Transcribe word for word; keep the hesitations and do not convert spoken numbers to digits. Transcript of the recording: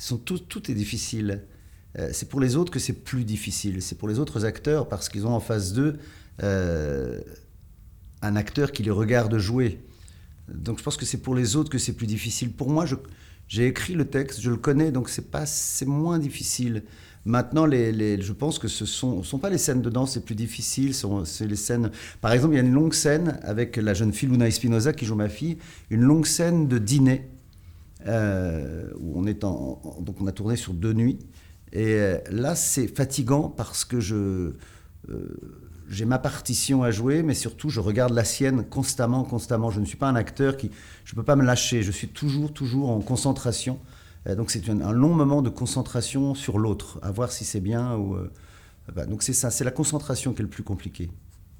sont tout, tout est difficile. Euh, c'est pour les autres que c'est plus difficile. C'est pour les autres acteurs parce qu'ils ont en face d'eux euh, un acteur qui les regarde jouer. Donc je pense que c'est pour les autres que c'est plus difficile. Pour moi, je, j'ai écrit le texte, je le connais, donc c'est, pas, c'est moins difficile. Maintenant, les, les, je pense que ce ne sont, sont pas les scènes de danse les plus difficiles, sont, c'est les scènes... Par exemple, il y a une longue scène avec la jeune fille Luna Espinosa qui joue ma fille, une longue scène de dîner, euh, où on, est en, en, donc on a tourné sur deux nuits. Et euh, là, c'est fatigant parce que je... Euh, j'ai ma partition à jouer, mais surtout, je regarde la sienne constamment, constamment. Je ne suis pas un acteur qui... Je ne peux pas me lâcher. Je suis toujours, toujours en concentration. Euh, donc, c'est un, un long moment de concentration sur l'autre, à voir si c'est bien ou... Euh, bah, donc, c'est ça. C'est la concentration qui est le plus compliqué.